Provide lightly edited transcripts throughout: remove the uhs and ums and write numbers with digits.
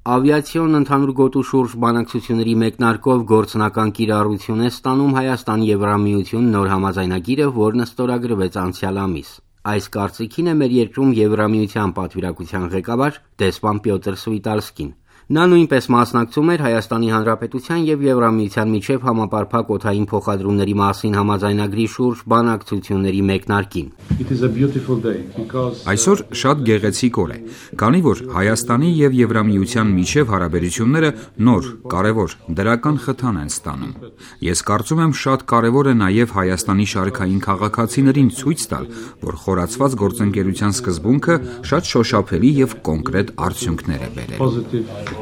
Ավիացիոն ընդհանուր գոտու շուրջ բանակցությունների մեկնարկով գործնական կիրառություն է ստանում Հայաստան-Եվրամիություն նոր համաձայնագիրը, որն ստորագրվեց անցյալ ամիս։ Այս կարծիքին է մեր երկրում Եվրամիության պատվիրակության ղեկավար դեսպան Պյոտր Սվիտալսկին։ Նա նույնպես մասնակցում էր Հայաստանի Հանրապետության և Եվրամիության միջև համապարփակ օդային փոխադրումների մասին համաձայնագրի շուրջ բանակցությունների մեկնարկին։ Այսօր շատ գեղեցիկ օր է, քանի որ Հայաստանի և Եվրամիության միջև հարաբերությունները նոր, կարևոր, դրական խթան են ստանում։ Ես կարծում եմ շատ կարևոր է նաև Հայաստանի շարքային քաղաքացիներին ցույց տալ, որ խորացված գործընկերության սկզբունքը շատ շոշափելի և կոնկրետ արդյունքներ է բերել։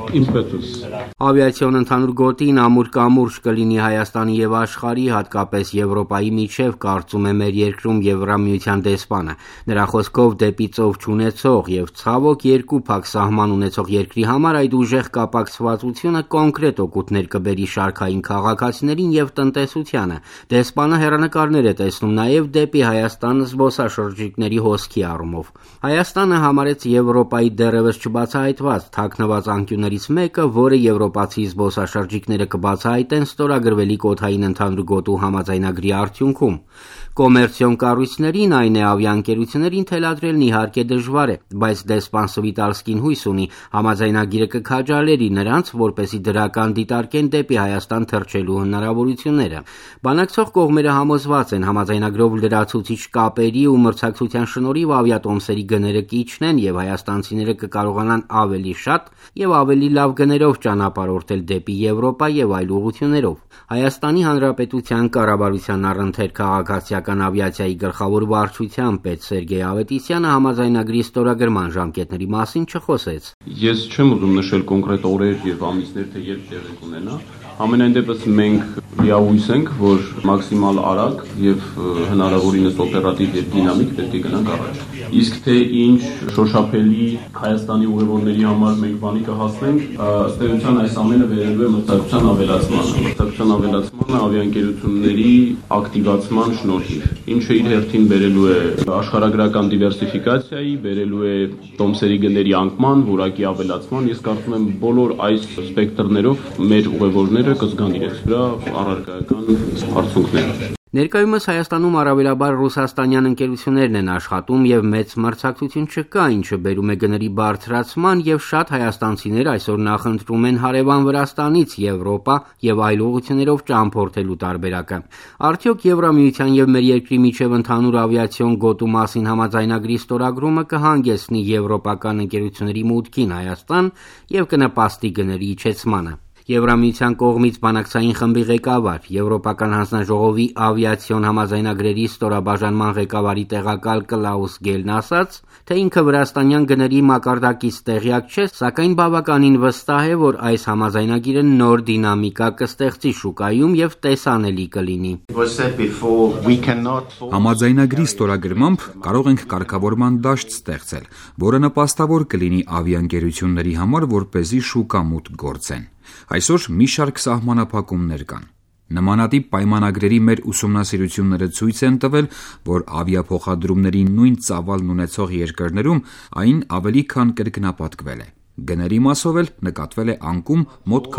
Ավիացիոն ընդհանուր գոտին ամուր կամուրջ կլինի Հայաստանի և աշխարհի, հատկապես Եվրոպայի միջև, կարծում է մեր երկրում Եվրամիության դեսպանը։ Նրա խոսքով դեպի ծով չունեցող և ցավոք երկու փակ սահման ունեցող երկրի համար այդ ուժեղ կապակցվածությունը կոնկրետ օգուտներ կբերի շարքային քաղաքացիներին և տնտեսությանը։ Դեսպանը հեռանկարներ է տեսնում նաև դեպի Հայաստան զբոսաշրջիկների հոսքի առումով։ Հայաստանը համարեց Եվրոպայի դեռևս չբացահայտված թաքնված անկյուններից մեկը, որը եվրոպացի զբոսաշրջիկները կբացահայտեն ստորագրվելիք օդային ընդհանուր գոտու համաձայնագրի արդյունքում։ Կոմերցիոն կառույցներին, այն է ավիաընկերություններին թելադրելն իհարկե դժվար է, բայց դեսպան Սվիտալսկին հույս ունի համաձայնագիրը կքաջալերի նրանց, որպեսզի դրական դիտարկեն դեպի Հայաստան թռչելու հնարավորությունները։ Բանակցող կողմերը համոզված են համաձայնագրով լրացուցիչ կապերի ու մրցակցության շնորհիվ ավիատոմսերի գները կիջնեն և հայաստանցիները կկարողանան ավելի շատ և ավելի լավ գներով ճանապարհորդել դեպի Եվրոպա և այլ ուղղություններով։ Հայաստանի Հանրապետության կառավարության առընթեր քաղաքացիական ավիացիայի գլխավոր վարչության պետ Սերգեյ Ավետիսյանը համաձայնագրի ստորագրման ժամկետների մասին չխոսեց։ Ես չեմ ուզում նշել կոնկրետ օրեր եւ ամիսներ, թե երբ տեղի կունենա։ Ամենայն դեպս մենք լիահույս ենք, որ մաքսիմալ արագ եւ հնարավորինս օպերատիվ եւ դինամիկ պետք է գնանք առաջ։ Իսկ թե ինչ շոշափելի Հայաստանի ուղևորների համար մենք բանի կհասնենք, ըստ էության այս ամենը վերելու է մրցակցության ավելացմանը։ Մրցակցության ավելացմանը ավիաընկերությունների ակտիվացման շնորհիվ, ինչը իր հերթին բերելու է աշխարհագրական դիվերսիֆիկացիայի, բերելու է տոմսերի գների անկման, որակի ավելացման։ Ես կարծում եմ բոլոր այս սպեկտրներով մեր ուղևորները կզգան իրենց վրա առարկայական արդյունքները։ Ներկայումս Հայաստանում առավելաբար ռուսաստանյան ընկերություններն են աշխատում և մեծ մրցակցություն չկա, ինչը բերում է գների բարձրացման և շատ հայաստանցիներ այսօր նախընտրում են հարևան Վրաստանից Եվրոպա և այլ ուղղություններով ճամփորդելու տարբերակը։ Արդյոք Եվրամիության և մեր երկրի միջև ընդհանուր ավիացիոն գոտու մասին համաձայնագրի ստորագրումը կհանգեցնի եվրոպական ընկերությունների մուտքին Հայաստան և կնպաստի գների իջեցմանը։ Եվրամիության կողմից բանակցային խմբի ղեկավար, Եվրոպական հանձնաժողովի ավիացիոն համաձայնագրերի ստորաբաժանման ղեկավարի տեղակալ Կլաուս Գելն ասաց, թե ինքը վրաստանյան գների մակարդակից տեղյակ չէ, սակայն բավականին վստահ է, որ այս համաձայնագիրը նոր դինամիկա կստեղծի շուկայում և տեսանելի կլինի։ Համաձայնագրի ստորագրմամբ կարող ենք կարգավորման դաշտ ստեղծել, որը նպաստավոր կլինի ավիաընկերությունների համար, որպեսզի շուկա մուտք գործեն։ Այսօր մի շարք սահմանափակումներ կան։ Նմանատիպ պայմանագրերի մեր ուսումնասիրությունները ցույց են տվել, որ ավիափոխադրումների նույն ծավալն ունեցող երկրներում այն ավելի քան կրկնապատկվել է։ Գների մասով էլ նկատվել է անկում մոտ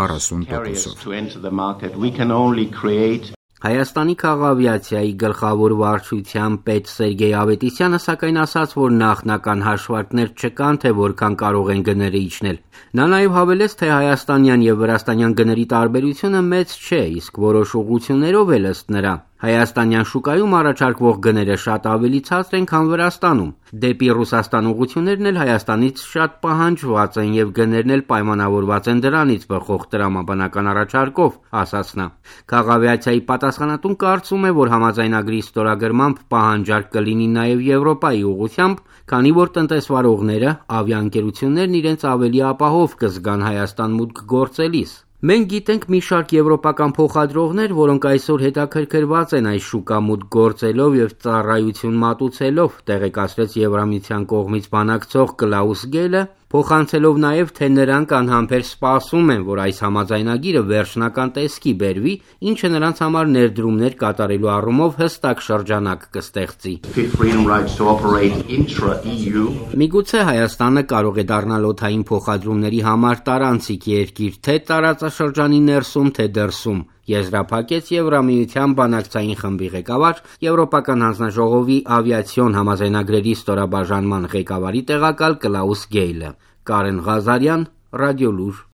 40%։ Հայաստանի քաղավիացիայի գլխավոր վարչության պետ Սերգեյ Ավետիսյանը սակայն ասաց, որ նախնական հաշվարկներ չկան, թե որքան կարող են գները իջնել։ Նա նաև հավելեց, թե հայաստանյան և վրաստանյան գների տարբերությունը մեծ չէ, իսկ որոշ ուղղություններով էլ ըստ նրա հայաստանյան շուկայում առաջարկվող գները շատ ավելի ցածր են, քան Վրաստանում։ Դեպի Ռուսաստան ուղղություններն էլ Հայաստանից շատ պահանջված են և գներն էլ պայմանավորված են դրանից բխող տրամաբանական առաջարկով, ասաց նա։ Քաղավիացիայի պատասխանատուն կարծում է, որ համաձայնագրի ստորագրմամբ պահանջարկ կլինի նաև Եվրոպայի ուղղությամբ, քանի որ տնտեսվարողները, ավիաընկերություններն իրենց ավելի ապահով կզգան Հայաստան մուտք գործելիս։ Մենք գիտենք մի շարք եվրոպական փոխադրողներ, որոնք այսօր հետաքրքրված են այս շուկա մուտք գործելով և ծառայություն մատուցելով, տեղեկացրեց Եվրամիության կողմից բանակցող Կլաուս Գելը փոխանցելով նաև, թե նրանք անհամբեր սպասում են, որ այս համաձայնագիրը վերջնական տեսքի բերվի, ինչը նրանց համար ներդրումներ կատարելու առումով հստակ շրջանակ կստեղծի։ Միգուցե Հայաստանը կարող է դառնալ օդային փոխադրումների համար տարանցիկ երկիր, թե տարածաշրջանի ներսում, թե դրսում, եզրափակեց Եվրամիության բանակցային խմբի ղեկավար, Եվրոպական հանձնաժողովի ավիացիոն համաձայնագրերի ստորաբաժանման ղեկավարի տեղակալ Կլաուս Գեյլը։ Կարեն Ղազարյան, Ռադիոլուր։